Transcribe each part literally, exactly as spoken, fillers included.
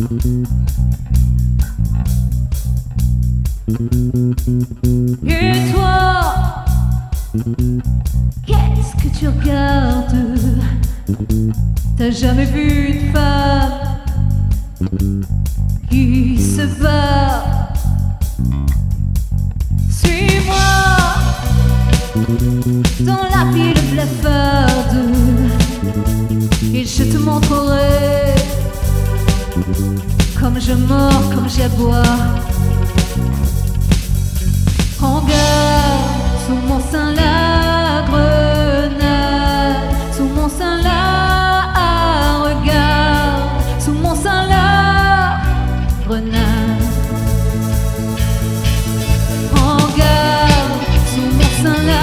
Et toi, qu'est-ce que tu regardes? T'as jamais vu une femme qui se bat? Suis-moi dans la ville blafarde et je te montrerai comme je mords, comme j'aboie. Prends garde, sous mon sein la grenade, sous mon sein la regarde, sous mon sein la grenade. Prends garde, sous mon sein la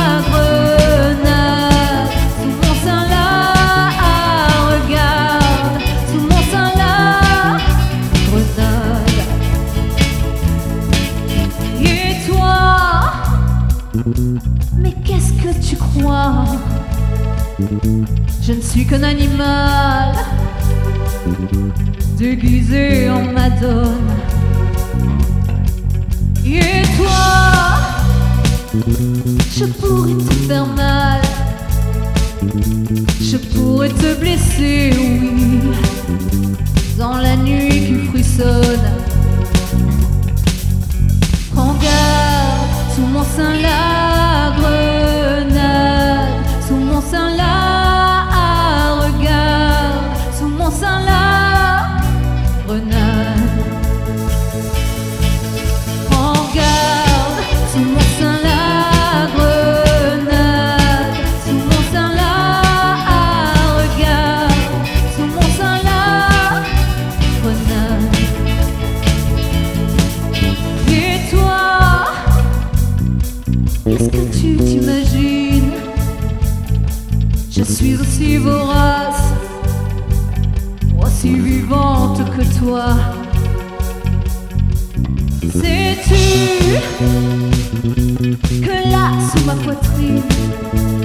grenade, sous mon sein la regarde, sous mon sein la grenade. Et toi, mais qu'est-ce que tu crois? Je ne suis qu'un animal déguisé en madone. Et toi, je pourrais te faire mal, je pourrais te blesser, oui, dans la nuit qui frissonne. Prends garde, sous mon sein la grenade, sous mon sein la regarde, sous mon sein la grenade. Prends garde, sous mon sein la grenade, sous mon sein la regarde, sous mon sein la grenade. Et toi, est-ce que tu t'imagines? Je suis aussi vorace, aussi vivante que toi. Sais-tu que là, sous ma poitrine,